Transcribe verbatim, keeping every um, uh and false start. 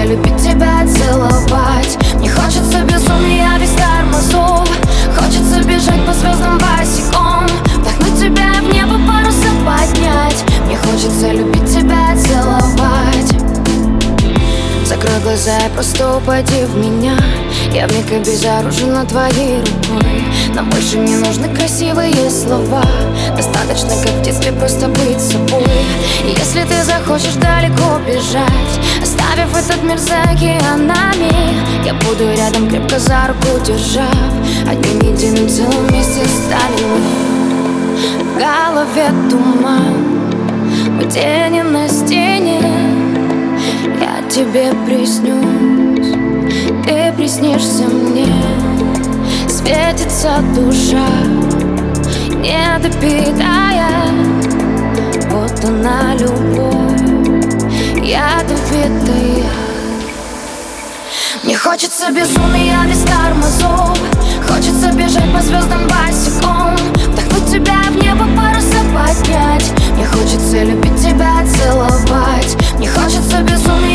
любить тебя, целовать. Мне хочется безумия без тормозов. Хочется бежать по звездам босиком, вдохнуть тебя в небо, паруса поднять. Мне хочется любить тебя, целовать. Закрой глаза и просто упади в меня. Я вмиг обезоружена твоей рукой. Нам больше не нужны красивые слова. Достаточно, как в детстве, просто быть собой. И если ты захочешь далеко бежать, оставив этот мир за океанами, я буду рядом, крепко за руку держав. Одним единым целым вместе станем мы. В голове туман, мы тени на стене. Я тебе приснюсь, ты приснишься мне. Светится душа, недопитая. Вот она, любовь, ядовитая. Мне хочется безумия без тормозов. Хочется бежать по звездам босиком, вдохнуть тебя в небо, паруса поднять. Мне хочется любить тебя, целовать. Мне хочется безумия